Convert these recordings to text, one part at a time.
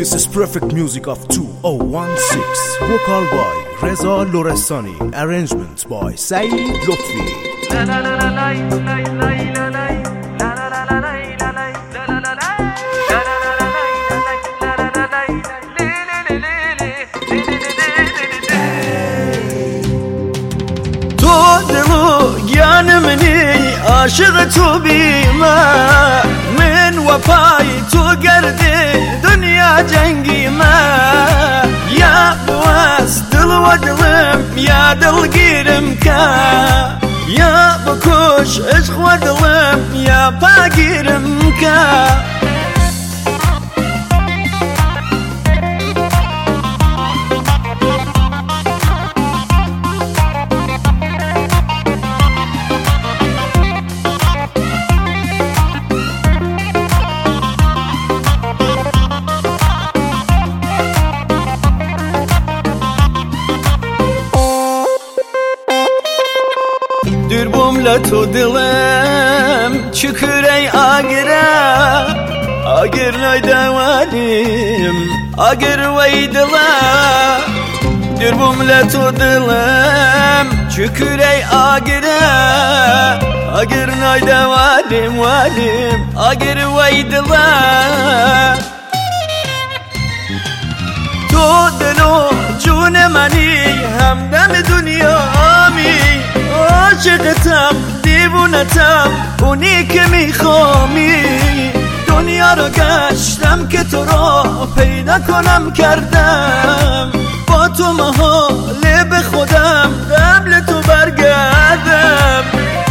This is perfect music of 2016. Vocal by Reza Lorestani. Arrangements by Saeed Lotfi. مني عاشق تو بیمه من وفای تو گردی دنیا جنگی ما یا بواس دل و دلم یا دلگیرم که یا بکش عشق و دلم یا پاگیرم که Dürbümle tu dilim çükür ey agire Agir neyde valim Agir veydile Dürbümle tu dilim çükür ey agire Agir neyde valim Agir veydile Tu dilu cune mani Hemdem dünyami عاشقتم دیوونتم اونی که میخوامی دنیا رو گشتم که تو را پیدا کنم کردم با تو محاله به خودم قبل تو برگردم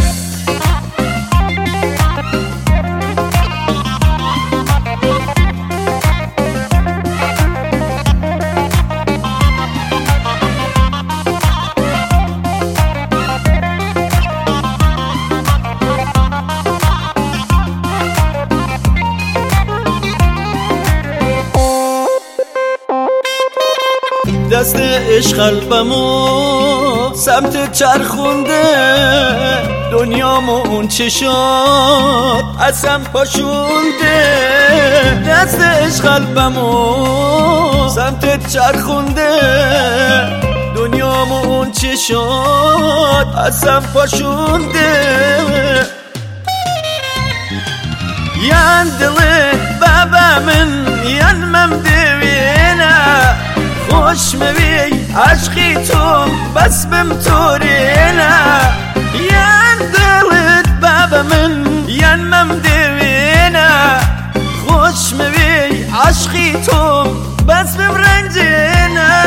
دست عشق قلبمو سمت چرخونده دنیامو اون چه شد اصلا پاشونده دست عشق قلبمو سمت چرخونده دنیامو اون چه شد اصلا پاشونده یان دلت بابا من یان ممدوینه خوش موی عشقی تو بس بمطورینه یان دلت بابا من یان ممدوینه خوش موی عشقی تو بس بمرنجینه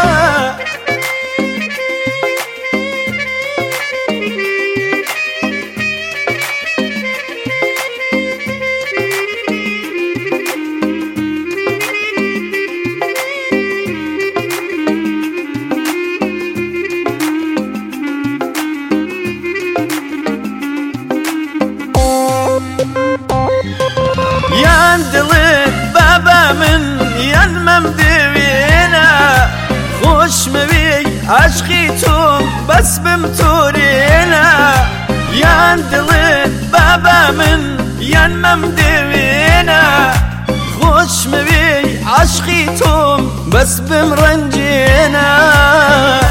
یان دلت بابا من یان ممدوینه خوش موی عشقی تو بس بمطورینه یان دلت بابا من یان ممدوینه خوش موی عشقی تو بس بمرنجینه